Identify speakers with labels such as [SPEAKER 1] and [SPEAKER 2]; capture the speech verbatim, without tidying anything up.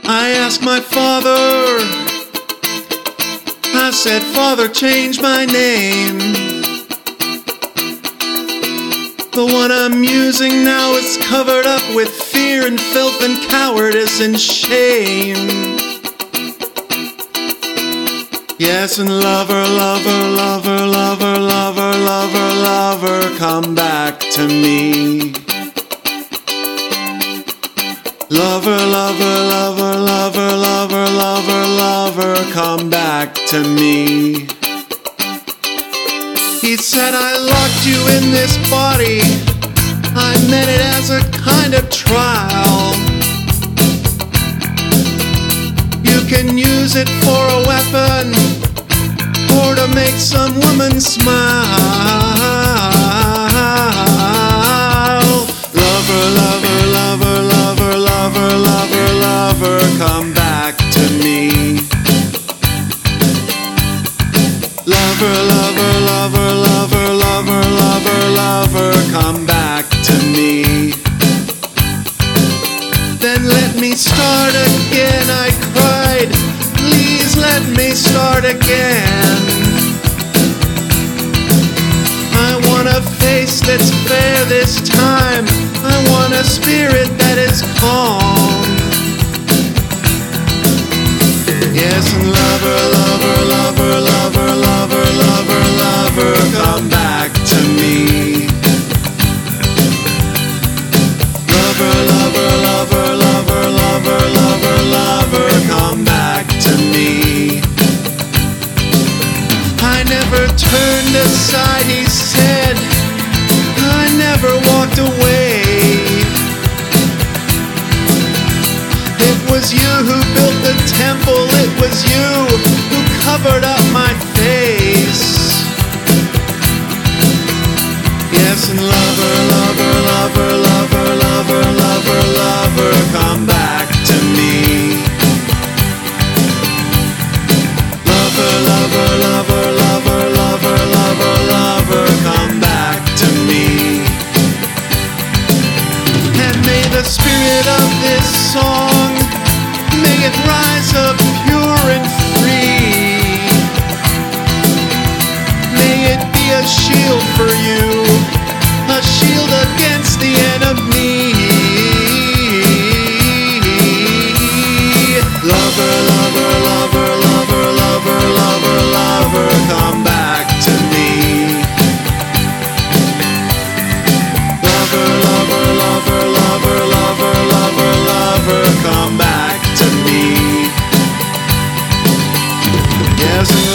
[SPEAKER 1] I asked my father, I said, Father, change my name. The one I'm using now is covered up with fear and filth and cowardice and shame. Yes, and lover, lover, lover, lover, lover, lover, lover, come back to me. Lover, lover, lover, lover, lover, lover, lover, come back to me. He said, I locked you in this body. I meant it as a kind of trial. You can use it for a weapon or to make some woman smile. Lover, lover, lover, lover, lover, lover, lover, come back to me. Lover, lover, lover, lover, lover, lover, lover, come back to me. Then let me start again, I cried. Please let me start again. I want a face that's fair this time. I want a spirit that is calm. Yes, and lover, lover, lover, lover, lover, lover, lover, come back to me. Lover, lover, lover, lover, lover, lover, lover, come back to me. I never turned aside, he said. I never walked away. It was you who built the temple. It was you who covered up my face. Yes, and lover, lover, lover, lover, lover, lover, lover, come back to me. Lover, lover, lover, lover, lover, lover, lover, come back to me. And may the spirit of this song, may it rise up pure and free. May it be a shield for you, a shield against the enemy. Lover, lover, lover, lover, lover, lover, lover, come back to me. Lover, lover, lover, lover, lover, lover, lover, come back to me. Yes.